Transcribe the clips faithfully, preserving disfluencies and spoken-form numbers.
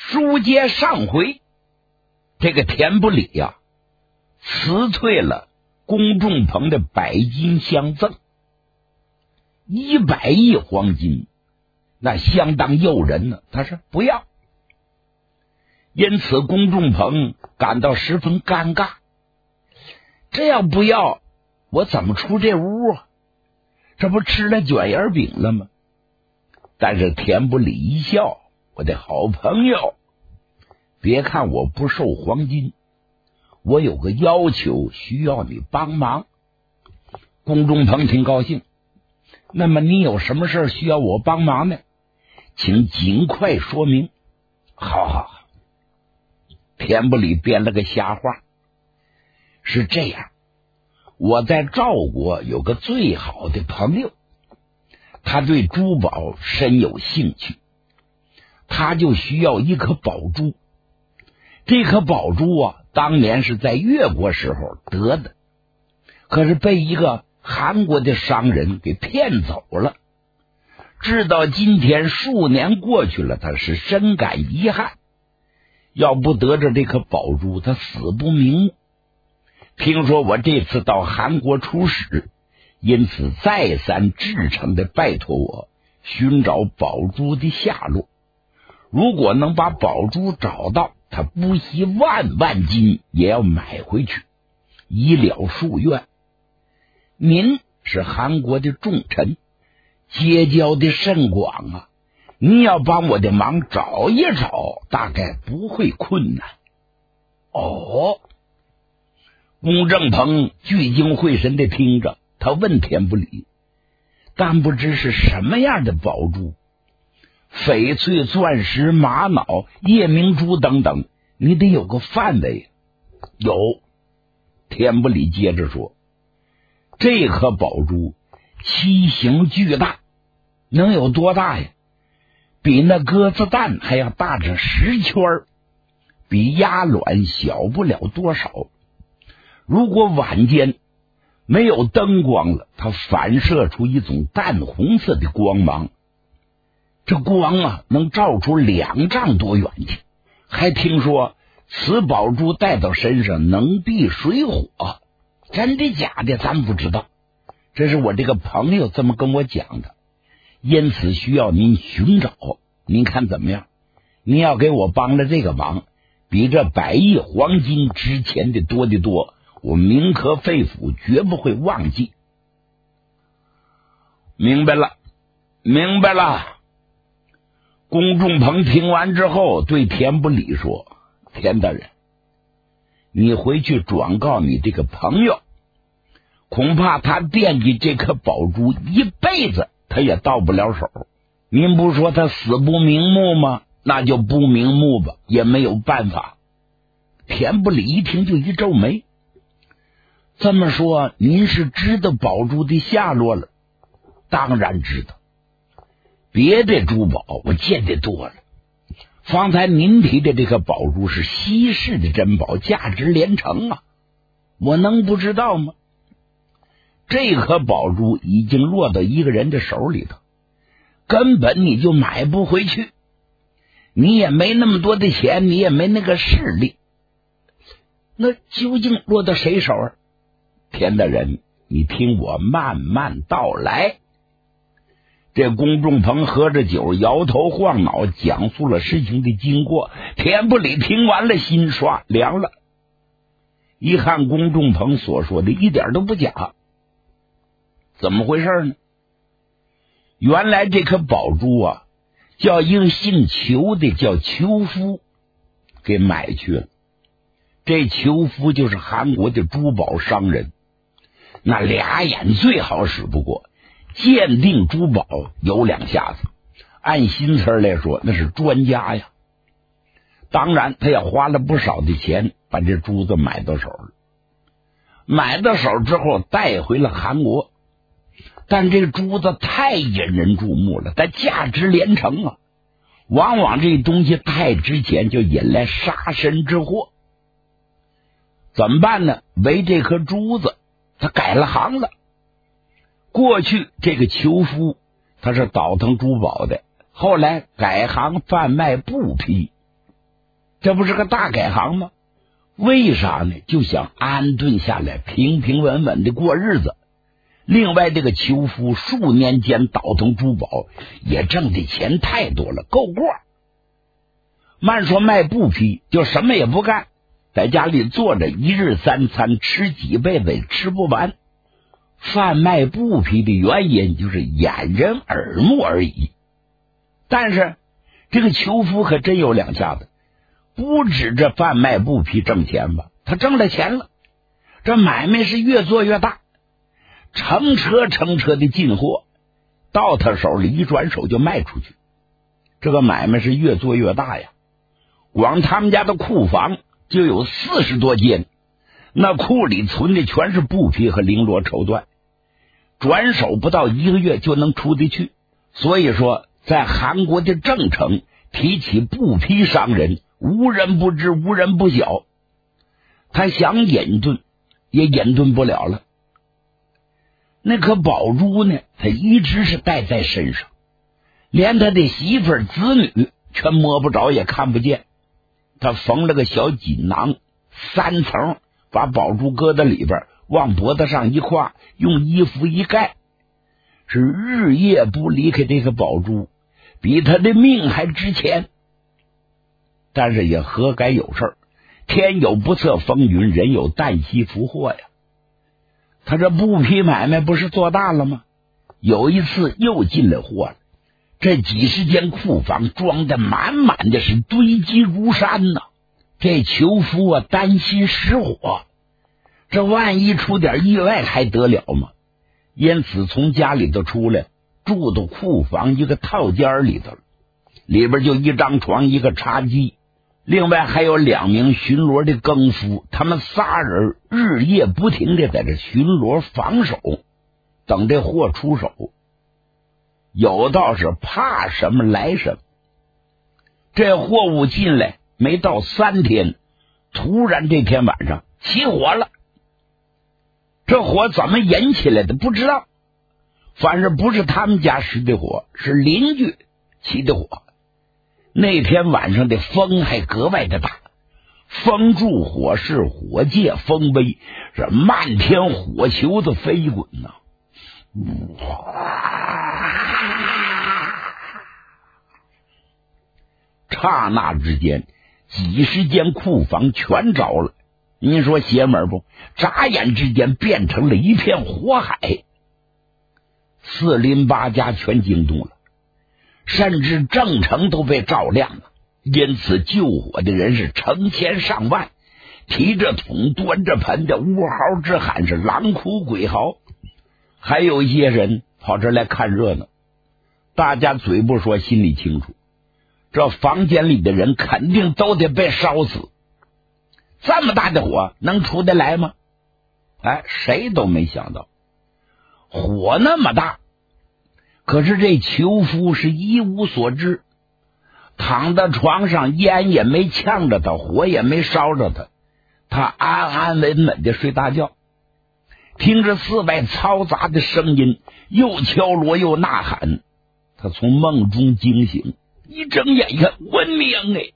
书接上回，这个田不理呀、啊，辞退了龚仲鹏的百金相赠，一百亿黄金，那相当诱人呢。他说不要，因此龚仲鹏感到十分尴尬。这样不要，我怎么出这屋啊？这不吃了卷眼饼了吗？但是田不理一笑，我的好朋友，别看我不收黄金，我有个要求需要你帮忙。龚仲鹏挺高兴，那么你有什么事需要我帮忙呢？请尽快说明。好好好，田不理编了个瞎话，是这样，我在赵国有个最好的朋友，他对珠宝深有兴趣，他就需要一颗宝珠。这颗宝珠啊，当年是在越国时候得的，可是被一个韩国的商人给骗走了。直到今天数年过去了，他是深感遗憾，要不得着这颗宝珠，他死不瞑目。听说我这次到韩国出使，因此再三至诚的拜托我寻找宝珠的下落。如果能把宝珠找到，他不惜万万金也要买回去，以了夙愿。您是韩国的重臣，结交的甚广啊，你要帮我的忙找一找，大概不会困难。哦，龚正鹏聚精会神的听着，他问田不理，但不知是什么样的宝珠，翡翠、钻石、玛瑙、夜明珠等等，你得有个范围。有，田不理接着说，这颗宝珠七形巨大，能有多大呀？比那鸽子蛋还要大着十圈，比鸭卵小不了多少。如果晚间没有灯光了，它反射出一种淡红色的光芒，这光啊能照出两丈多远去。还听说此宝珠戴到身上能避水火，真的假的咱不知道，这是我这个朋友这么跟我讲的，因此需要您寻找。您看怎么样？您要给我帮了这个忙，比这百亿黄金值钱的多得多，我铭刻肺腑，绝不会忘记。明白了，明白了。龚仲鹏听完之后对田不理说，田大人，你回去转告你这个朋友，恐怕他惦记这颗宝珠一辈子他也到不了手。您不说他死不瞑目吗？那就不瞑目吧，也没有办法。田不理一听就一皱眉，这么说您是知道宝珠的下落了？当然知道，别的珠宝我见得多了，方才您提的这颗宝珠是稀世的珍宝，价值连城啊，我能不知道吗？这颗宝珠已经落到一个人的手里头，根本你就买不回去，你也没那么多的钱，你也没那个势力，那究竟落到谁手啊？田大人，你听我慢慢道来。这龚仲鹏喝着酒，摇头晃脑，讲述了事情的经过。田不理听完了，心刷凉了，一看龚仲鹏所说的一点都不假。怎么回事呢？原来这颗宝珠啊，叫一个姓裘的叫裘夫给买去了。这裘夫就是韩国的珠宝商人，那俩眼最好使不过，鉴定珠宝有两下子，按新词来说那是专家呀。当然他也花了不少的钱把这珠子买到手了，买到手之后带回了韩国，但这个珠子太引人注目了，它价值连城啊，往往这东西太值钱就引来杀身之祸。怎么办呢？为这颗珠子他改了行了。过去这个裘夫他是倒腾珠宝的，后来改行贩卖布匹。 这不是个大改行吗？为啥呢？就想安顿下来，平平稳稳的过日子。另外，这个裘夫数年间倒腾珠宝，也挣的钱太多了，够过。慢说卖布匹，就什么也不干，在家里坐着，一日三餐吃几辈子也吃不完。贩卖布匹的原因就是掩人耳目而已。但是这个裘夫可真有两下子，不止这贩卖布匹挣钱吧，他挣了钱了，这买卖是越做越大，成车成车的进货到他手里一转手就卖出去，这个买卖是越做越大呀。光他们家的库房就有四十多间，那库里存的全是布匹和绫罗绸缎，转手不到一个月就能出得去。所以说在韩国的郑城提起布匹商人，无人不知，无人不晓。他想隐遁也隐遁不了了。那颗宝珠呢，他一直是戴在身上，连他的媳妇儿子女全摸不着也看不见。他缝了个小锦囊，三层，把宝珠搁在里边，往脖子上一挎，用衣服一盖，是日夜不离开这个宝珠，比他的命还值钱。但是也何该有事儿，天有不测风云，人有旦夕福祸呀。他这布匹买卖不是做大了吗？有一次又进了货了，这几十间库房装的满满的，是堆积如山呐。这裘夫啊担心失火，这万一出点意外还得了吗？因此从家里头出来，住到库房一个套间里头，里边就一张床一个茶几，另外还有两名巡逻的更夫，他们仨人日夜不停的在这巡逻防守，等这货出手。有道是怕什么来什么，这货物进来没到三天，突然这天晚上起火了。这火怎么引起来的不知道，反正不是他们家失的火，是邻居起的火。那天晚上的风还格外的大，风助火势，火借风威，是漫天火球子飞滚呐、刹那之间几十间库房全着了，您说邪门不？眨眼之间变成了一片火海，四邻八家全惊动了，甚至郑城都被照亮了。因此救火的人是成千上万，提着桶端着盆的呜嚎之喊，是狼哭鬼嚎。还有一些人跑这来看热闹，大家嘴不说心里清楚，这房间里的人肯定都得被烧死，这么大的火能出得来吗？哎，谁都没想到火那么大，可是这裘夫是一无所知，躺在床上，烟也没呛着他，火也没烧着他，他安安稳稳的睡大觉，听着四外嘈杂的声音，又敲锣又呐喊，他从梦中惊醒，一睁眼一看，闻名哎！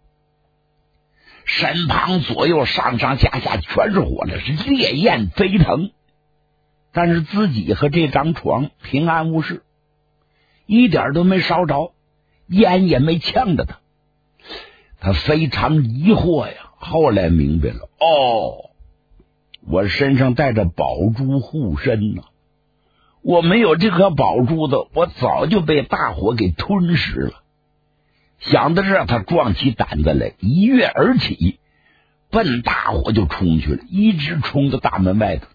身旁左右上上下下全是火了，是烈焰飞腾，但是自己和这张床平安无事，一点都没烧着，烟也没呛着他。他非常疑惑呀，后来明白了，哦，我身上带着宝珠护身呢、啊，我没有这颗宝珠的，我早就被大火给吞噬了。想到这，他壮起胆子来，一跃而起，奔大火就冲去了，一直冲到大门外头。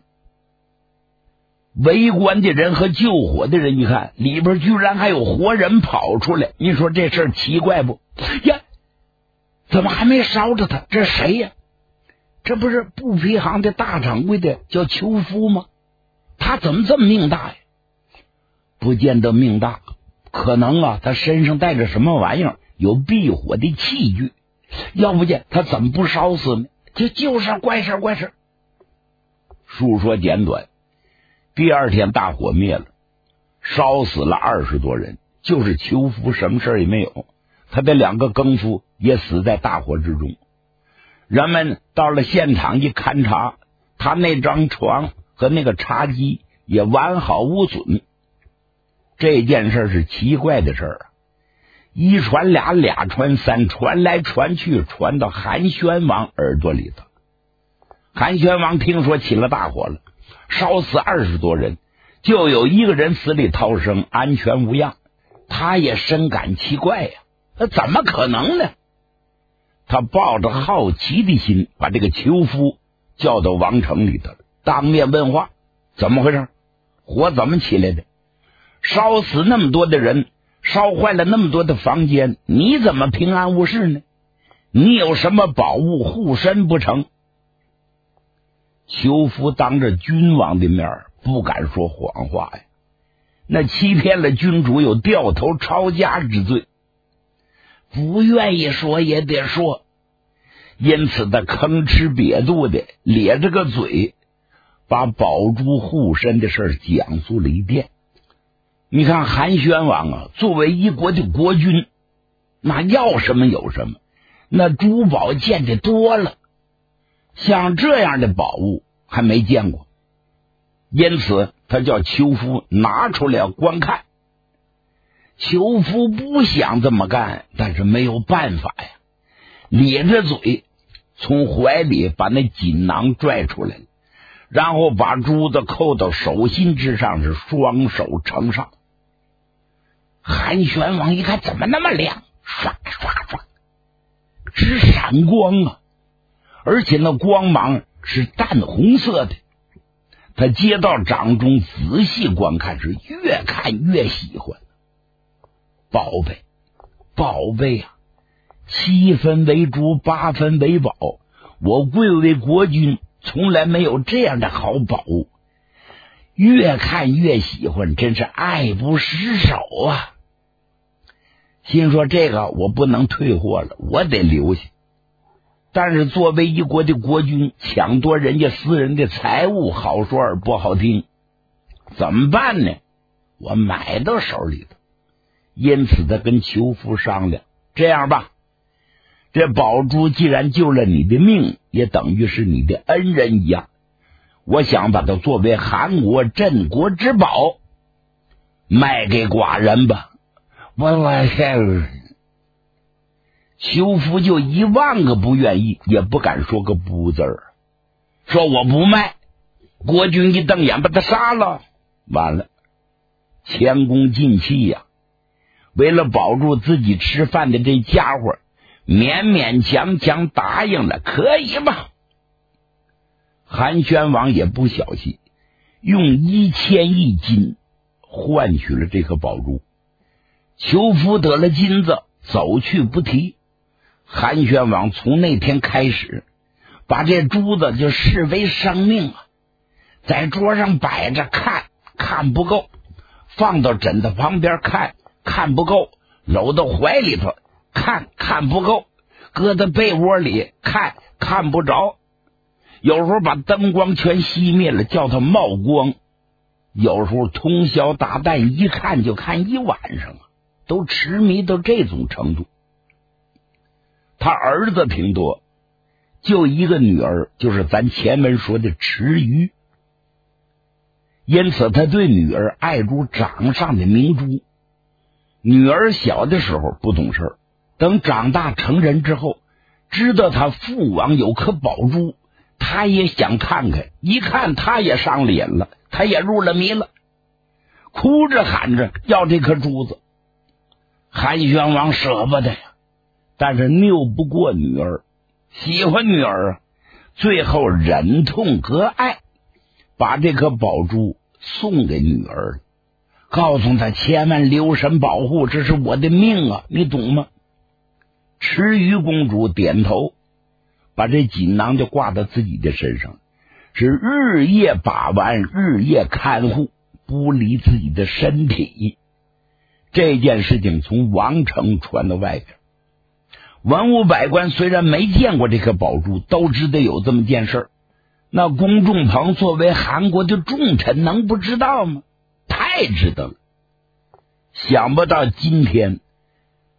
围观的人和救火的人一看，里边居然还有活人跑出来，你说这事儿奇怪不？呀，怎么还没烧着他？这是谁呀？这不是布匹行的大掌柜的叫裘夫吗？他怎么这么命大呀？不见得命大，可能啊，他身上带着什么玩意儿，有避火的器具，要不然他怎么不烧死呢？这就是怪事怪事。述说简短，第二天大火灭了，烧死了二十多人，就是裘夫什么事也没有， 他的两个更夫也死在大火之中。人们到了现场一勘察，他那张床和那个茶几也完好无损。这件事是奇怪的事儿啊，一传俩，俩传三，传来传去，传到韩宣王耳朵里头。韩宣王听说起了大火了，烧死二十多人，就有一个人死里逃生，安全无恙。他也深感奇怪呀，那怎么可能呢？他抱着好奇的心，把这个囚夫叫到王城里头，当面问话：怎么回事？火怎么起来的？烧死那么多的人，烧坏了那么多的房间，你怎么平安无事呢？你有什么宝物护身不成？囚夫当着君王的面不敢说谎话呀，那欺骗了君主有掉头抄家之罪，不愿意说也得说，因此他吭哧瘪肚的咧着个嘴，把宝珠护身的事讲述了一遍。你看韩宣王啊，作为一国的国君，那要什么有什么，那珠宝见得多了，像这样的宝物还没见过，因此他叫囚夫拿出来观看。囚夫不想这么干，但是没有办法呀，咧着嘴从怀里把那锦囊拽出来了，然后把珠子扣到手心之上，是双手呈上。韩宣王一看，怎么那么亮，唰唰唰直闪光啊，而且那光芒是淡红色的。他接到掌中仔细观看，是越看越喜欢。宝贝宝贝啊，七分为珠，八分为宝，我贵为国君，从来没有这样的好宝物，越看越喜欢，真是爱不释手啊。心说这个我不能退货了，我得留下。但是作为一国的国君，抢夺人家私人的财物，好说而不好听，怎么办呢？我买到手里头。因此他跟囚夫商量，这样吧，这宝珠既然救了你的命，也等于是你的恩人一样，我想把它作为韩国镇国之宝卖给寡人吧。我我囚夫就一万个不愿意，也不敢说个不字儿，说我不卖。国君一瞪眼把他杀了，完了，前功尽弃呀、啊。为了保住自己吃饭的这家伙，勉勉强强答应了，可以吧？韩宣王也不小气，用一千亿金换取了这颗宝珠。囚夫得了金子，走去不提。韩宣王从那天开始，把这珠子就视为生命啊，在桌上摆着看，看不够，放到枕头旁边看，看不够，搂到怀里头看，看不够，搁在被窝里看，看不着。有时候把灯光全熄灭了，叫它冒光。有时候通宵达旦，一看就看一晚上啊，都痴迷到这种程度。他儿子挺多，就一个女儿，就是咱前文说的池鱼。因此他对女儿爱如掌上的明珠。女儿小的时候不懂事，等长大成人之后，知道他父王有颗宝珠，他也想看看，一看他也上脸了，他也入了迷了，哭着喊着要这颗珠子。韩宣王舍不得呀，但是拗不过女儿，喜欢女儿啊，最后忍痛割爱，把这颗宝珠送给女儿了，告诉她千万留神保护，这是我的命啊，你懂吗？池鱼公主点头，把这锦囊就挂到自己的身上，是日夜把玩，日夜看护，不离自己的身体。这件事情从王城传到外边，文武百官虽然没见过这颗宝珠，都知道有这么件事。那龚仲鹏作为韩国的重臣，能不知道吗？太知道了。想不到今天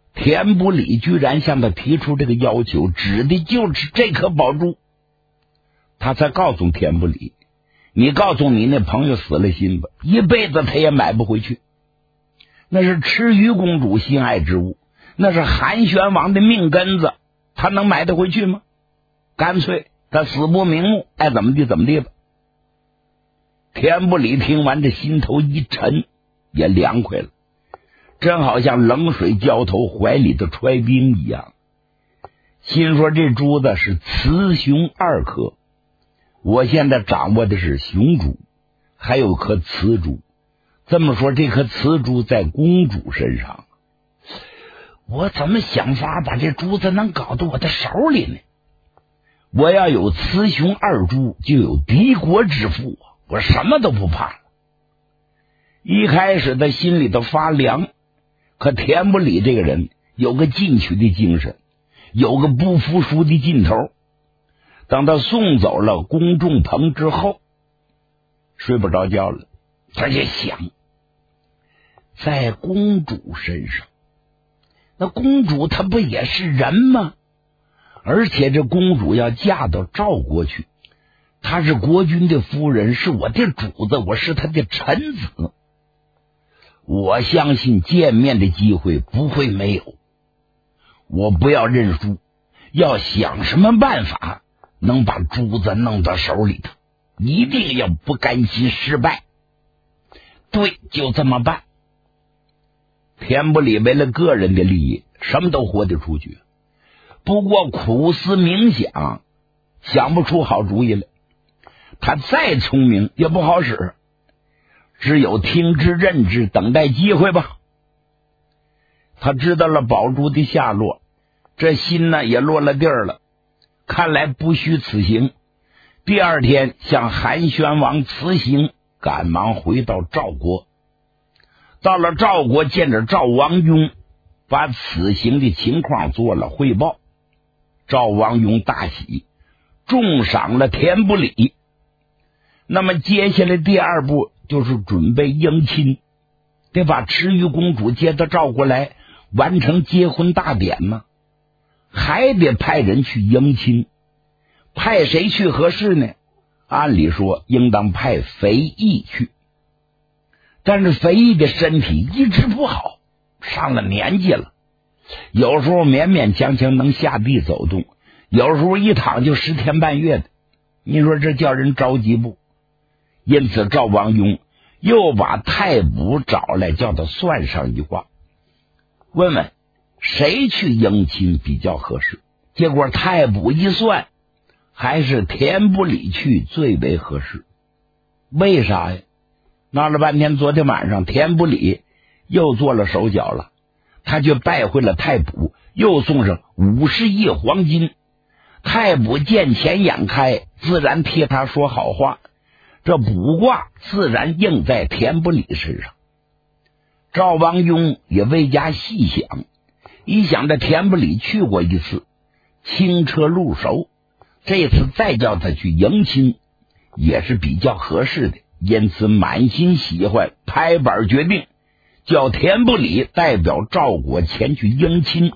田不礼居然向他提出这个要求，指的就是这颗宝珠。他才告诉田不礼，你告诉你那朋友死了心吧，一辈子他也买不回去。那是赤鱼公主心爱之物，那是韩宣王的命根子，他能买得回去吗？干脆他死不瞑目，爱怎么地怎么地吧。田不礼听完，这心头一沉，也凉快了，真好像冷水浇头怀里的揣冰一样。心说这珠子是雌雄二颗，我现在掌握的是雄珠，还有颗雌珠。这么说，这颗雌珠在公主身上，我怎么想法把这珠子能搞到我的手里呢？我要有雌雄二珠，就有敌国之福啊！我什么都不怕了。一开始他心里头发凉，可田不礼这个人有个进取的精神，有个不服输的劲头。等他送走了公仲鹏之后，睡不着觉了，他就想，在公主身上，那公主她不也是人吗？而且这公主要嫁到赵国去，她是国君的夫人，是我的主子，我是她的臣子，我相信见面的机会不会没有。我不要认输，要想什么办法能把珠子弄到手里头，一定要不甘心失败。对，就这么办。田不礼为了个人的利益，什么都豁得出去，不过苦思冥想，想不出好主意来。他再聪明也不好使，只有听之任之，等待机会吧。他知道了宝珠的下落，这心呢也落了地儿了，看来不虚此行。第二天向韩宣王辞行，赶忙回到赵国。到了赵国，见着赵王雍，把此行的情况做了汇报。赵王雍大喜，重赏了田不礼。那么接下来第二步就是准备迎亲，得把赤玉公主接到赵国来，完成结婚大典嘛，还得派人去迎亲。派谁去合适呢？按理说应当派肥义去，但是肥义的身体一直不好，上了年纪了，有时候勉勉强强能下地走动，有时候一躺就十天半月的，你说这叫人着急不？因此赵王雍又把太卜找来，叫他算上一卦，问问谁去迎亲比较合适。结果太卜一算，还是田不礼去最为合适。为啥呀？闹了半天，昨天晚上田不礼又做了手脚了，他去拜会了太卜，又送上五十亿黄金。太卜见钱眼开，自然替他说好话，这卜卦自然应在田不礼身上。赵王雍也未加细想，一想这田不礼去过一次，轻车入手，这次再叫他去迎亲也是比较合适的，因此满心喜欢，拍板决定叫田不礼代表赵国前去迎亲。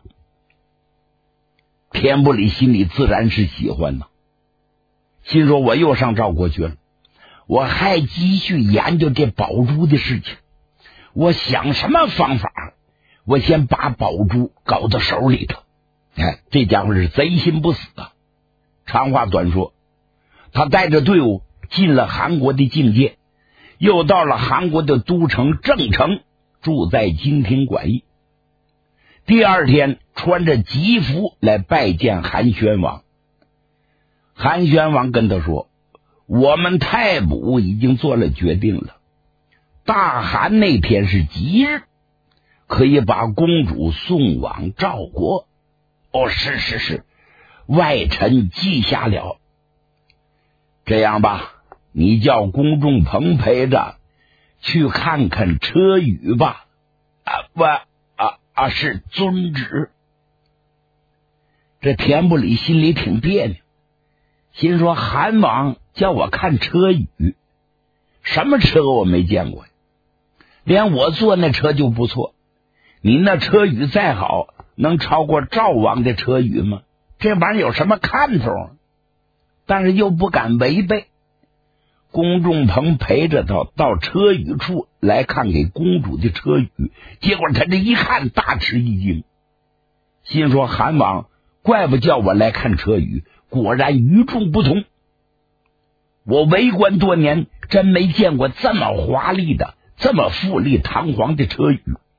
田不礼心里自然是喜欢呢，心说我又上赵国去了，我还继续研究这宝珠的事情，我想什么方法，我先把宝珠搞到手里头。哎，这家伙是贼心不死啊！长话短说，他带着队伍进了韩国的境界，又到了韩国的都城郑城，住在金庭馆驿。第二天穿着吉服来拜见韩宣王。韩宣王跟他说，我们太卜已经做了决定了，大寒那天是吉日，可以把公主送往赵国。哦，是是是，外臣记下了。这样吧，你叫公仲鹏陪着去看看车舆吧。啊不啊啊是遵旨。这田不礼心里挺别扭，心说韩王叫我看车舆，什么车我没见过呀？连我坐那车就不错，你那车舆再好， 能超过赵王的车舆吗？这玩意儿有什么看头？但是又不敢违背。龚仲鹏陪着他到车舆处来看给公主的车舆，结果他这一看大吃一惊，心说韩王怪不叫我来看车舆，果然与众不同。我为官多年，真没见过这么华丽的这么富丽堂皇的车舆。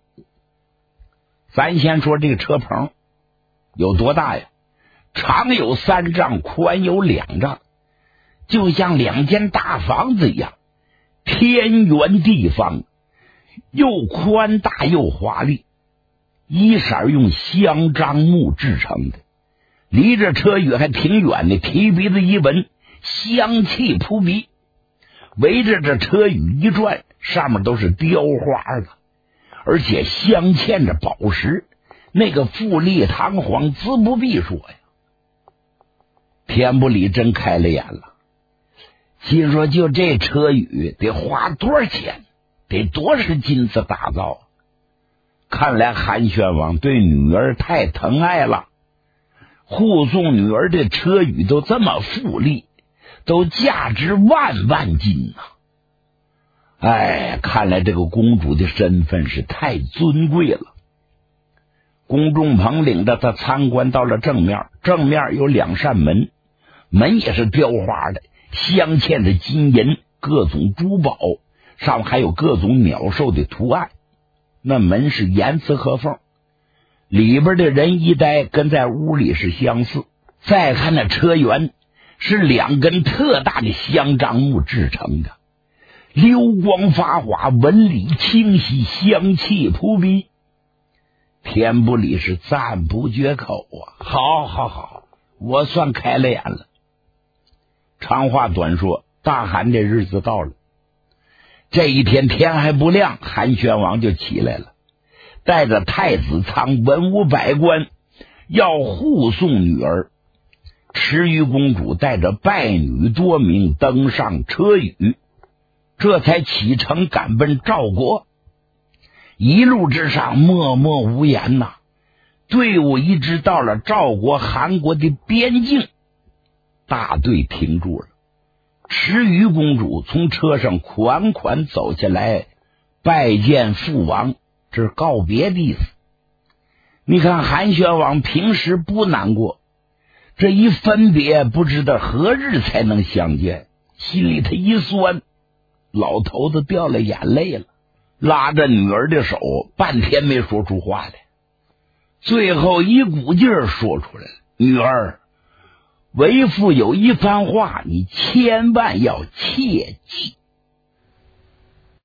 咱先说这个车棚有多大呀？长有三丈，宽有两丈，就像两间大房子一样，天圆地方，又宽大又华丽，一色用香樟木制成的，离着车舆还挺远的，提鼻子一闻，香气扑鼻。围着这车舆一转，上面都是雕花的，而且镶嵌着宝石，那个富丽堂皇，自不必说呀。田不里真开了眼了，心说就这车舆得花多少钱，得多少金子打造。看来韩宣王对女儿太疼爱了，护送女儿的车舆都这么富丽，都价值万万金呐、啊！哎，看来这个公主的身份是太尊贵了。龚仲鹏领着他参观到了正面，正面有两扇门，门也是雕花的，镶嵌着金银各种珠宝，上面还有各种鸟兽的图案。那门是严丝合缝，里边的人一呆，跟在屋里是相似。再看那车辕，是两根特大的香樟木制成的，流光发华，纹理清晰，香气扑鼻。田不里是赞不绝口啊！好好好，我算开了眼了。长话短说，大汗这日子到了。这一天天还不亮，韩宣王就起来了，带着太子仓文武百官要护送女儿。池舆公主带着拜女多名登上车舆，这才启程赶奔赵国。一路之上默默无言呐、啊，队伍一直到了赵国韩国的边境，大队停住了。池舆公主从车上款款走下来，拜见父王，这是告别的意思。你看韩宣王平时不难过，这一分别不知道何日才能相见，心里他一酸，老头子掉了眼泪了，拉着女儿的手半天没说出话来，最后一股劲儿说出来了：女儿，为父有一番话，你千万要切记。